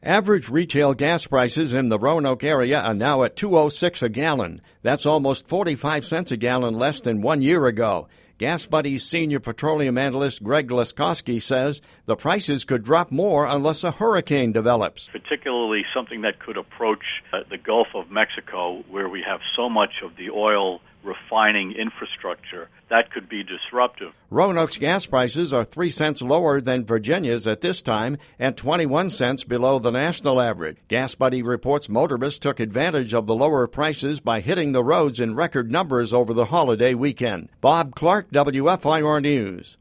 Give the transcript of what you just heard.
Average retail gas prices in the Roanoke area are now at $2.06 a gallon. That's almost 45 cents a gallon less than 1 year ago. Gas Buddy's senior petroleum analyst Greg Laskowski says the prices could drop more unless a hurricane develops. Particularly something that could approach the Gulf of Mexico, where we have so much of the oil refining infrastructure. That could be disruptive. Roanoke's gas prices are 3 cents lower than Virginia's at this time and 21 cents below the national average. Gas Buddy reports motorists took advantage of the lower prices by hitting the roads in record numbers over the holiday weekend. Bob Clark, WFIR News.